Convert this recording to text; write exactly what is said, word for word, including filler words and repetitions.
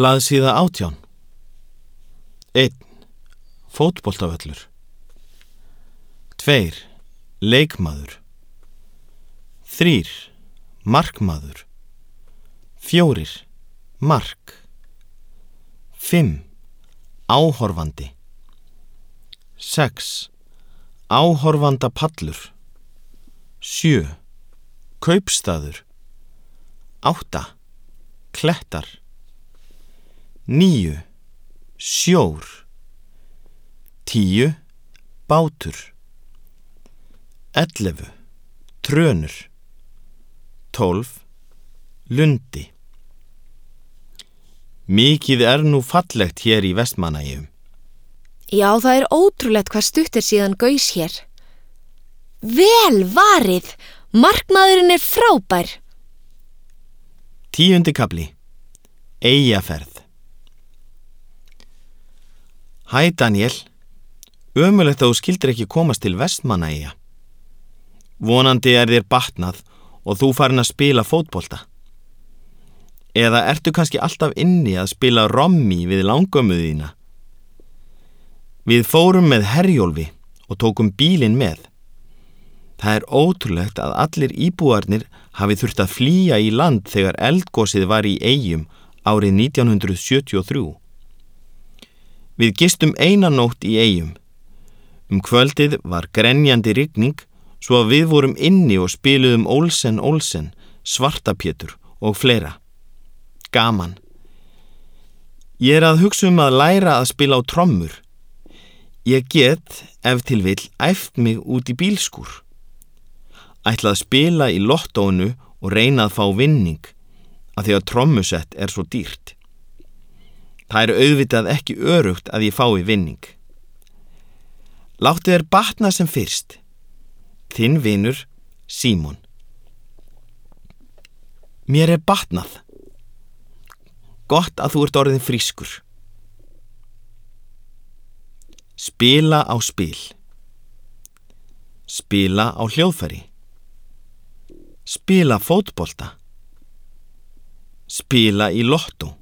Blaðsíða átján. einn. Fótboltavöllur. tveir. Leikmaður. þrír. Markmaður. fjórir. Mark. fimm. Áhorfandi. sex. Áhorfandapallur. sjö. Kaupstaður. átta. Klettar. níu. Sjór. tíu. Bátur. ellefu. Trönur. tólf. Lundi. Mikið er nú fallegt hér í Vestmannaeyjum. Já, það er ótrúlegt hvað stutt er síðan gaus hér. Vel varið! Markmaðurinn er frábær. Tíundi kafli. Eyjaferð. Hæ Daniel, ömurlegt að þú skildir ekki komast til Vestmannaeyja. Vonandi er þér batnað og þú farin að spila fótbolta. Eða ertu kannski alltaf inni að spila rommi við langömmu þína? Við fórum með Herjólfi og tókum bílinn með. Það er ótrúlegt að allir íbúarnir hafi þurft að flýja í land þegar eldgosið var í Eyjum árið nítján hundruð sjötíu og þrjú. Við gistum eina nótt í Eyjum. Um kvöldið var grenjandi rigning svo að við vorum inni og spiluðum Olsen Olsen, Svartapétur og fleira. Gaman. Ég er að hugsa um að læra að spila á trommur. Ég get, ef til vill, æft mig út í bílskúr. Ætla að spila í lottóinu og reyna að fá vinning, af því að trommusett er svo dýrt. Það er auðvitað ekki örugt að ég fái vinning. Láttu þér batna sem fyrst. Þinn vinur, Símon. Mér er batnað. Gott að þú ert orðin frískur. Spila á spil. Spila á hljóðfæri. Spila fótbolta. Spila í lottó.